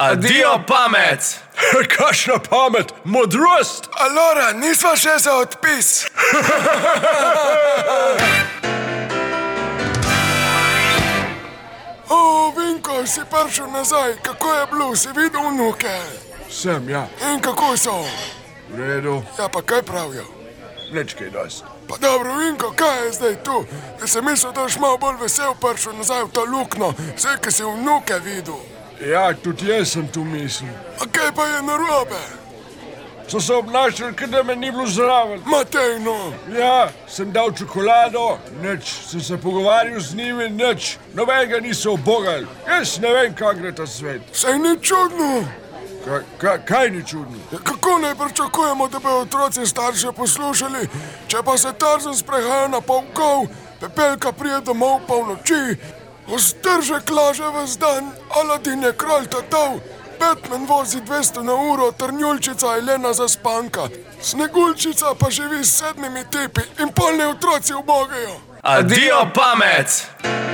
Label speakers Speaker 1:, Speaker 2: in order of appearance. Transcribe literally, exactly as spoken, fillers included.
Speaker 1: Adijo pamet!
Speaker 2: Kakšna pamet, modrost!
Speaker 3: Alora, nisva še za odpis. O, Vinko, si prišel nazaj. Kako je bilo? Si videl vnuke?
Speaker 2: Sem, ja.
Speaker 3: In kako so?
Speaker 2: V redu.
Speaker 3: Ja, pa kaj pravijo?
Speaker 2: Nič kaj dosti.
Speaker 3: Pa dobro, Vinko, kaj je zdaj tu? Da sem mislil, da boš malo bolj vesel prišel nazaj v to lukno, vse, ki si vnuke videl.
Speaker 2: Ja, tudi jaz sem tu mislil.
Speaker 3: A kaj pa je narobe?
Speaker 2: So se obnašali, kot da me ni bilo zraven.
Speaker 3: Matej, no.
Speaker 2: Ja, sem dal čokolado, nič. Sem se pogovarjal z njimi, nič. Nobenega niso obogali. Jaz ne vem, kak gre ta svet.
Speaker 3: Saj ni čudno.
Speaker 2: Ka, ka, kaj ni čudno?
Speaker 3: Ja, kako ne pričakujemo, da bi otroci starše poslušali, če pa se Tarzan sprehaja na polkov, Pepelka prije domov polnoči, Ostržek laže ves dan, Aladin je kralj tatov, Batman vozi dvesto na uro, Trnjulčica je lena zaspanka, Sneguljčica pa živi s sedmimi tipi in polni otroci ubogajo.
Speaker 1: Adijo pamet!